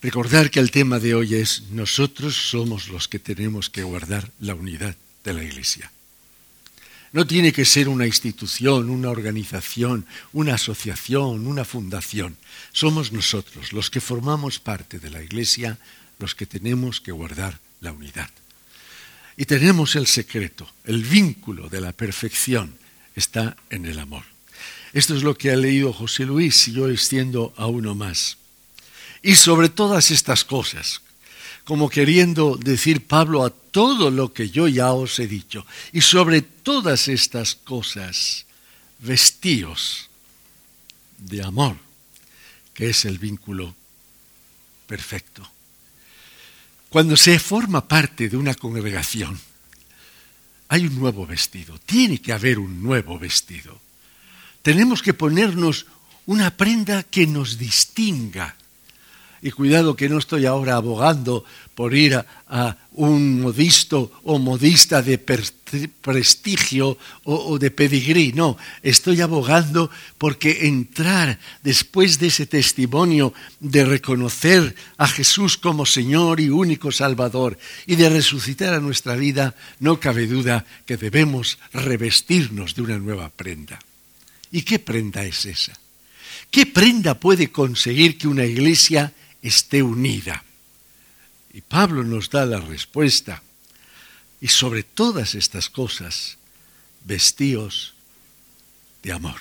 Recordar que el tema de hoy es: nosotros somos los que tenemos que guardar la unidad de la Iglesia. No tiene que ser una institución, una organización, una asociación, una fundación. Somos nosotros, los que formamos parte de la Iglesia, los que tenemos que guardar la unidad. Y tenemos el secreto, el vínculo de la perfección está en el amor. Esto es lo que ha leído José Luis y yo extiendo a uno más. Y sobre todas estas cosas, como queriendo decir Pablo a todo lo que yo ya os he dicho, y sobre todas estas cosas, vestíos de amor, que es el vínculo perfecto. Cuando se forma parte de una congregación, hay un nuevo vestido, tiene que haber un nuevo vestido. Tenemos que ponernos una prenda que nos distinga. Y cuidado que no estoy ahora abogando por ir a un modisto o modista de prestigio o de pedigrí. No, estoy abogando porque entrar después de ese testimonio de reconocer a Jesús como Señor y único Salvador y de resucitar a nuestra vida, no cabe duda que debemos revestirnos de una nueva prenda. ¿Y qué prenda es esa? ¿Qué prenda puede conseguir que una iglesia esté unida? Y Pablo nos da la respuesta. Y sobre todas estas cosas, vestíos de amor.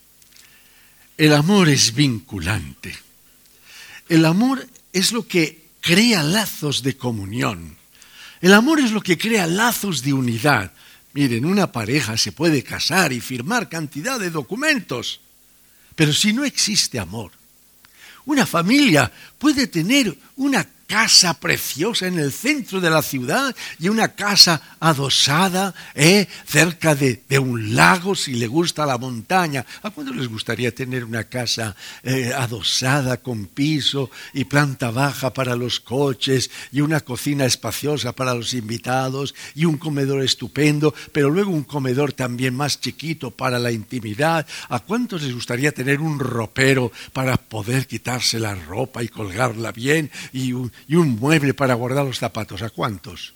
El amor es vinculante. El amor es lo que crea lazos de comunión. El amor es lo que crea lazos de unidad. Miren, una pareja se puede casar y firmar cantidad de documentos, pero si no existe amor, una familia puede tener una casa preciosa en el centro de la ciudad y una casa adosada cerca de un lago si le gusta la montaña. ¿A cuándo les gustaría tener una casa adosada con piso y planta baja para los coches y una cocina espaciosa para los invitados y un comedor estupendo, pero luego un comedor también más chiquito para la intimidad? ¿A cuántos les gustaría tener un ropero para poder quitarse la ropa y colgarla bien y un mueble para guardar los zapatos? ¿A cuántos?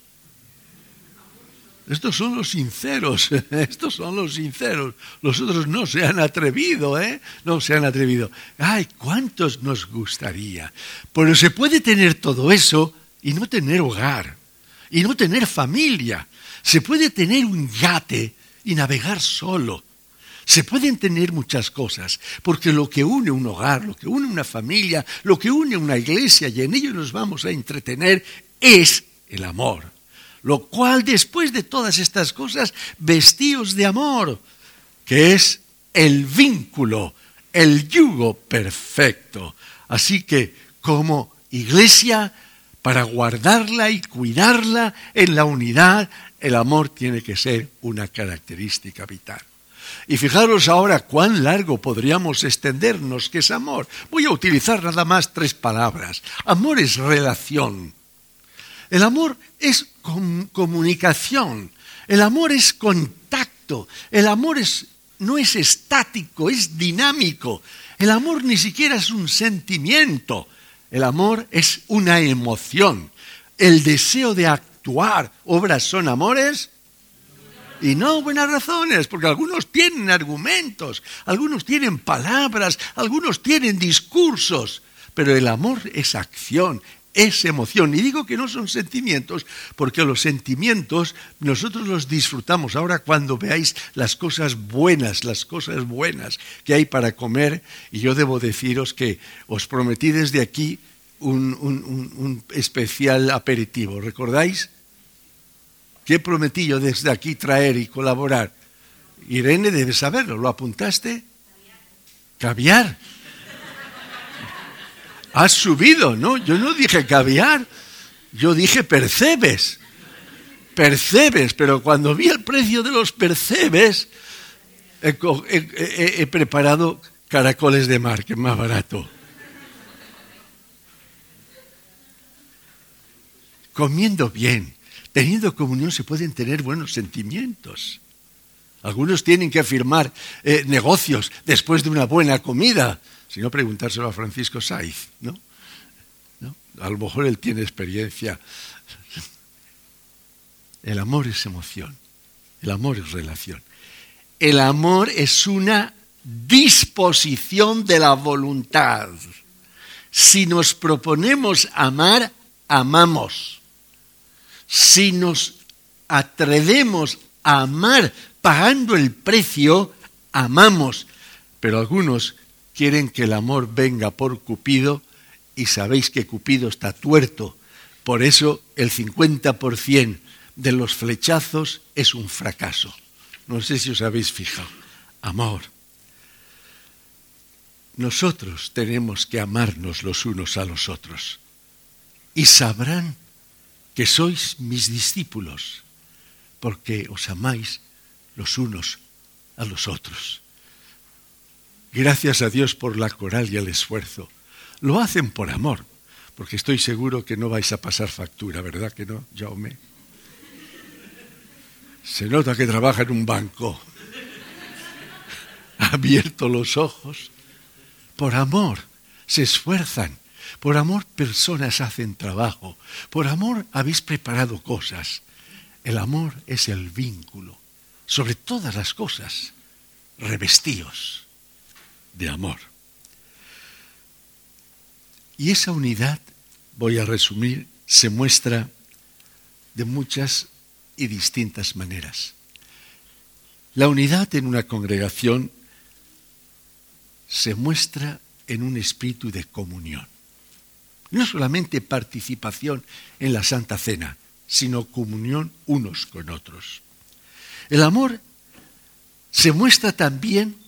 Estos son los sinceros, estos son los sinceros. Los otros no se han atrevido, no se han atrevido. Ay, ¿cuántos nos gustaría? Pero se puede tener todo eso y no tener hogar, y no tener familia. Se puede tener un yate y navegar solo. Se pueden tener muchas cosas, porque lo que une un hogar, lo que une una familia, lo que une una iglesia, y en ello nos vamos a entretener, es el amor. Lo cual, después de todas estas cosas, vestíos de amor, que es el vínculo, el yugo perfecto. Así que, como iglesia, para guardarla y cuidarla en la unidad, el amor tiene que ser una característica vital. Y fijaros ahora cuán largo podríamos extendernos que es amor. Voy a utilizar nada más 3 palabras. Amor es relación. El amor es comunicación. El amor es contacto. El amor no es estático, es dinámico. El amor ni siquiera es un sentimiento. El amor es una emoción. El deseo de actuar. ¿Obras son amores? Y no buenas razones, porque algunos tienen argumentos, algunos tienen palabras, algunos tienen discursos, pero el amor es acción, es emoción. Y digo que no son sentimientos, porque los sentimientos nosotros los disfrutamos. Ahora cuando veáis las cosas buenas que hay para comer, y yo debo deciros que os prometí desde aquí un especial aperitivo, ¿recordáis? ¿Qué prometí yo desde aquí traer y colaborar? Irene debe saberlo, ¿lo apuntaste? Caviar. Has subido, ¿no? Yo no dije caviar, yo dije percebes. Percebes, pero cuando vi el precio de los percebes, he preparado caracoles de mar, que es más barato. Comiendo bien, teniendo comunión se pueden tener buenos sentimientos. Algunos tienen que firmar negocios después de una buena comida. Si no, preguntárselo a Francisco Saiz, ¿no? a lo mejor él tiene experiencia. El amor es emoción, el amor es relación. El amor es una disposición de la voluntad. Si nos proponemos amar, amamos. Si nos atrevemos a amar pagando el precio, amamos. Pero algunos quieren que el amor venga por Cupido y sabéis que Cupido está tuerto. Por eso el 50% de los flechazos es un fracaso. No sé si os habéis fijado. Amor. Nosotros tenemos que amarnos los unos a los otros. Y sabrán que sois mis discípulos, porque os amáis los unos a los otros. Gracias a Dios por la coral y el esfuerzo. Lo hacen por amor, porque estoy seguro que no vais a pasar factura, ¿verdad que no, Jaume? Se nota que trabaja en un banco. Ha abierto los ojos. Por amor se esfuerzan. Por amor personas hacen trabajo. Por amor habéis preparado cosas. El amor es el vínculo. Sobre todas las cosas, revestíos de amor. Y esa unidad, voy a resumir, se muestra de muchas y distintas maneras. La unidad en una congregación se muestra en un espíritu de comunión. No solamente participación en la Santa Cena, sino comunión unos con otros. El amor se muestra también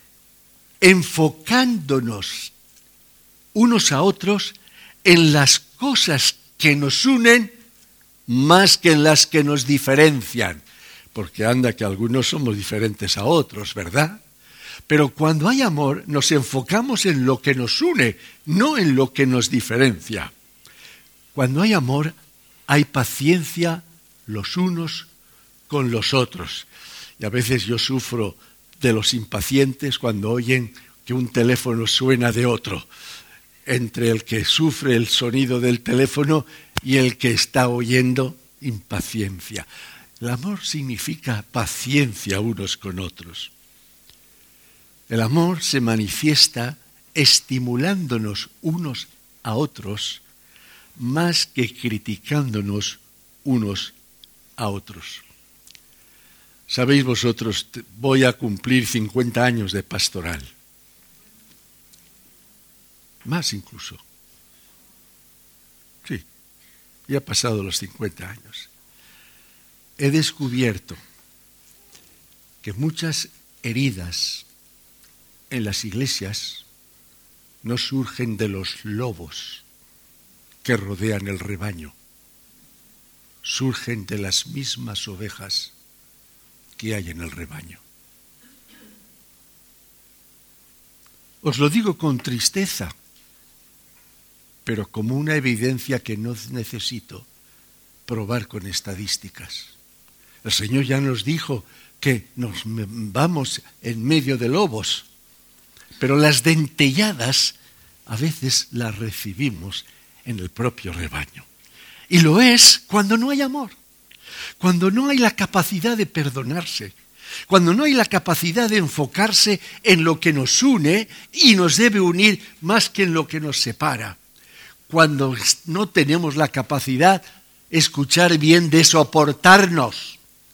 enfocándonos unos a otros en las cosas que nos unen más que en las que nos diferencian. Porque anda que algunos somos diferentes a otros, ¿verdad? Pero cuando hay amor nos enfocamos en lo que nos une, no en lo que nos diferencia. Cuando hay amor hay paciencia los unos con los otros. Y a veces yo sufro de los impacientes cuando oyen que un teléfono suena de otro. Entre el que sufre el sonido del teléfono y el que está oyendo, impaciencia. El amor significa paciencia unos con otros. El amor se manifiesta estimulándonos unos a otros más que criticándonos unos a otros. Sabéis vosotros, voy a cumplir 50 años de pastoral. Más incluso. Sí, ya he pasado los 50 años. He descubierto que muchas heridas en las iglesias no surgen de los lobos que rodean el rebaño, surgen de las mismas ovejas que hay en el rebaño. Os lo digo con tristeza, pero como una evidencia que no necesito probar con estadísticas. El Señor ya nos dijo que nos vamos en medio de lobos, pero las dentelladas a veces las recibimos en el propio rebaño. Y lo es cuando no hay amor, cuando no hay la capacidad de perdonarse, cuando no hay la capacidad de enfocarse en lo que nos une y nos debe unir más que en lo que nos separa. Cuando no tenemos la capacidad, escuchar bien, de soportarnos.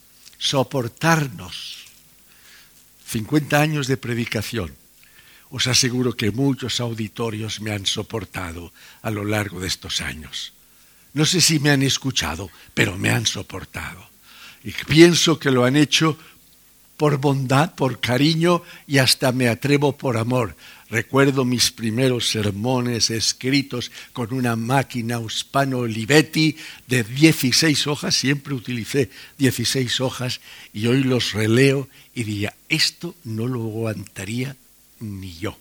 50 años de predicación. Os aseguro que muchos auditorios me han soportado a lo largo de estos años. No sé si me han escuchado, pero me han soportado. Y pienso que lo han hecho por bondad, por cariño y hasta me atrevo por amor. Recuerdo mis primeros sermones escritos con una máquina Uspano Olivetti de 16 hojas, siempre utilicé 16 hojas y hoy los releo y diría, esto no lo aguantaría ni yo.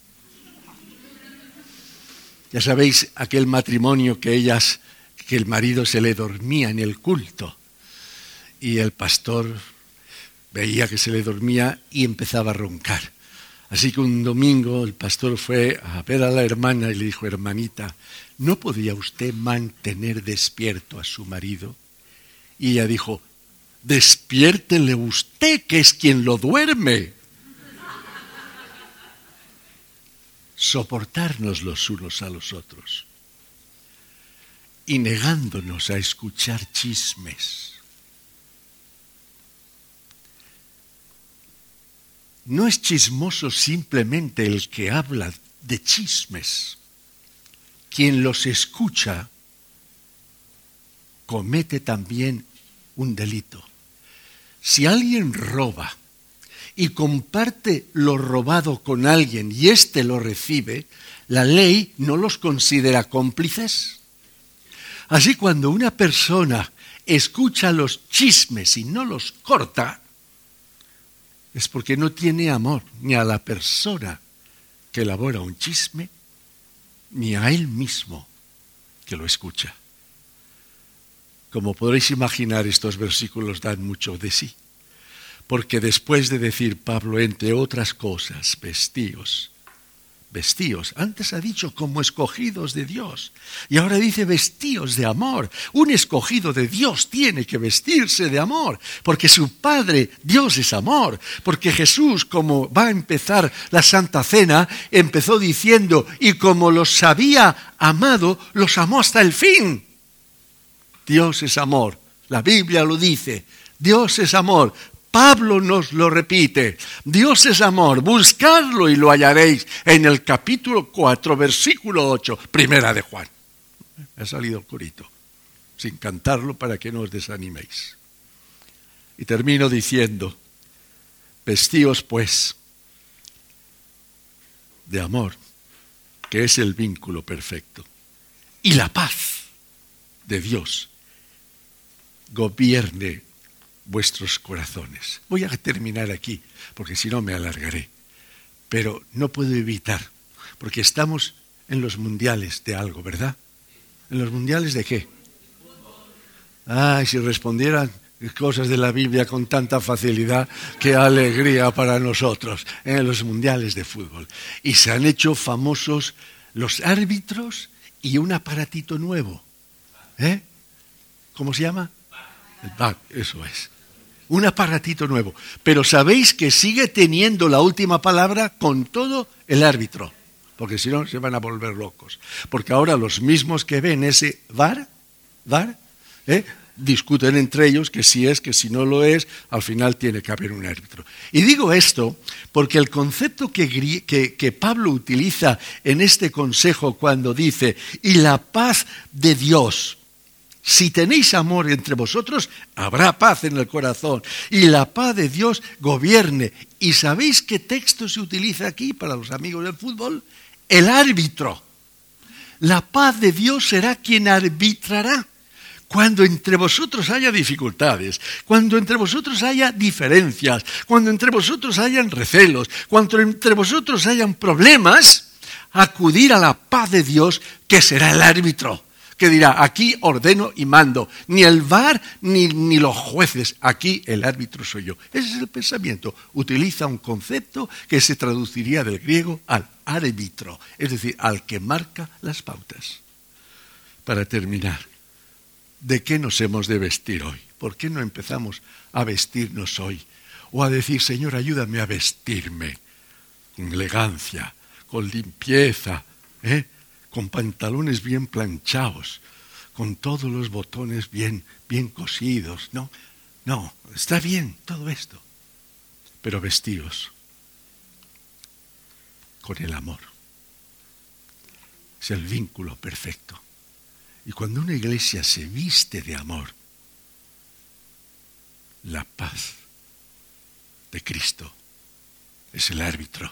Ya sabéis, aquel matrimonio que el marido se le dormía en el culto y el pastor veía que se le dormía y empezaba a roncar. Así que un domingo el pastor fue a ver a la hermana y le dijo, hermanita, ¿no podría usted mantener despierto a su marido? Y ella dijo, despiértele usted, que es quien lo duerme. Soportarnos los unos a los otros y negándonos a escuchar chismes. No es chismoso simplemente el que habla de chismes. Quien los escucha comete también un delito. Si alguien roba y comparte lo robado con alguien y éste lo recibe, la ley no los considera cómplices. Así, cuando una persona escucha los chismes y no los corta, es porque no tiene amor ni a la persona que elabora un chisme, ni a él mismo que lo escucha. Como podréis imaginar, estos versículos dan mucho de sí, porque después de decir Pablo, entre otras cosas, vestíos, antes ha dicho como escogidos de Dios, y ahora dice vestíos de amor. Un escogido de Dios tiene que vestirse de amor, porque su Padre, Dios, es amor, porque Jesús, como va a empezar la Santa Cena, empezó diciendo, y como los había amado, los amó hasta el fin. Dios es amor, la Biblia lo dice, Dios es amor. Pablo nos lo repite, Dios es amor, buscadlo y lo hallaréis en el capítulo 4, versículo 8, primera de Juan. Ha salido el corito, sin cantarlo para que no os desaniméis. Y termino diciendo, vestíos pues de amor, que es el vínculo perfecto, y la paz de Dios gobierne vuestros corazones. Voy a terminar aquí, porque si no me alargaré. Pero no puedo evitar, porque estamos en los mundiales de algo, ¿verdad? ¿En los mundiales de qué? Si respondieran cosas de la Biblia con tanta facilidad, qué alegría para nosotros. En los mundiales de fútbol. Y se han hecho famosos los árbitros y un aparatito nuevo. ¿Cómo se llama? El VAR, eso es. Un aparatito nuevo. Pero sabéis que sigue teniendo la última palabra con todo el árbitro. Porque si no, se van a volver locos. Porque ahora los mismos que ven ese VAR, discuten entre ellos que si es, que si no lo es, al final tiene que haber un árbitro. Y digo esto porque el concepto que Pablo utiliza en este consejo cuando dice, y la paz de Dios, si tenéis amor entre vosotros, habrá paz en el corazón. Y la paz de Dios gobierne. ¿Y sabéis qué texto se utiliza aquí para los amigos del fútbol? El árbitro. La paz de Dios será quien arbitrará. Cuando entre vosotros haya dificultades, cuando entre vosotros haya diferencias, cuando entre vosotros hayan recelos, cuando entre vosotros hayan problemas, acudir a la paz de Dios, que será el árbitro. Que dirá, aquí ordeno y mando, ni el VAR ni los jueces, aquí el árbitro soy yo. Ese es el pensamiento. Utiliza un concepto que se traduciría del griego al árbitro, es decir, al que marca las pautas. Para terminar, ¿de qué nos hemos de vestir hoy? ¿Por qué no empezamos a vestirnos hoy? O a decir, Señor, ayúdame a vestirme con elegancia, con limpieza, con pantalones bien planchados, con todos los botones bien cosidos. No, está bien todo esto, pero vestíos con el amor. Es el vínculo perfecto. Y cuando una iglesia se viste de amor, la paz de Cristo es el árbitro.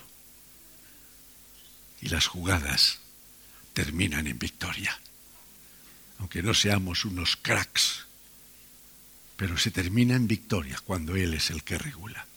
Y las jugadas terminan en victoria. Aunque no seamos unos cracks, pero se termina en victoria cuando Él es el que regula.